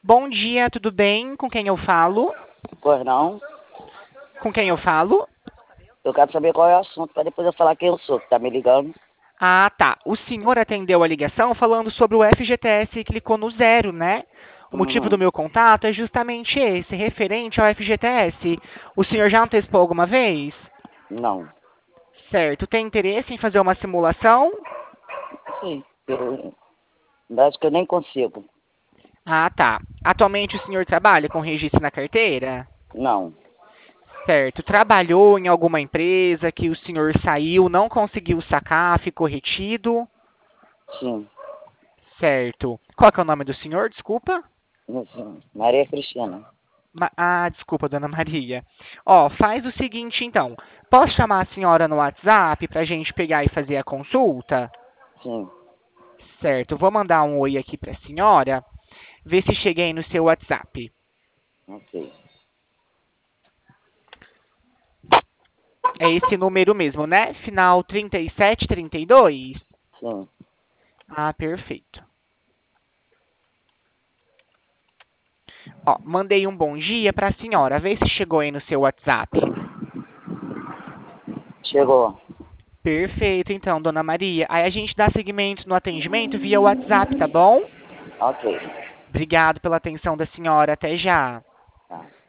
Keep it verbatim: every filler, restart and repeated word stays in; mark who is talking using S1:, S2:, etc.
S1: Bom dia, tudo bem? Com quem eu falo?
S2: Pois não.
S1: Com quem eu falo?
S2: Eu quero saber qual é o assunto, para depois eu falar quem eu sou, que tá me ligando.
S1: Ah, tá. O senhor atendeu a ligação falando sobre o F G T S e clicou no zero, né? O motivo do
S2: Uhum.
S1: meu contato é justamente esse, referente ao F G T S. O senhor já antecipou alguma vez?
S2: Não.
S1: Certo. Tem interesse em fazer uma simulação?
S2: Sim. Eu acho que eu nem consigo.
S1: Ah, tá. Atualmente o senhor trabalha com registro na carteira?
S2: Não.
S1: Certo. Trabalhou em alguma empresa que o senhor saiu, não conseguiu sacar, ficou retido?
S2: Sim.
S1: Certo. Qual que é o nome do senhor? Desculpa.
S2: Sim. Maria Cristina.
S1: Ma- ah, desculpa, dona Maria. Ó, faz o seguinte então. Posso chamar a senhora no WhatsApp pra gente pegar e fazer a consulta?
S2: Sim.
S1: Certo. Vou mandar um oi aqui pra senhora. Ver se cheguei no seu WhatsApp.
S2: Ok.
S1: É esse número mesmo, né? Final trinta e sete trinta e dois?
S2: Sim.
S1: Ah, perfeito. Ó, mandei um bom dia pra senhora. Vê se chegou aí no seu WhatsApp.
S2: Chegou.
S1: Perfeito, então, dona Maria. Aí a gente dá seguimento no atendimento via WhatsApp, tá bom?
S2: Ok.
S1: Obrigado pela atenção da senhora. Até já.
S2: Tá.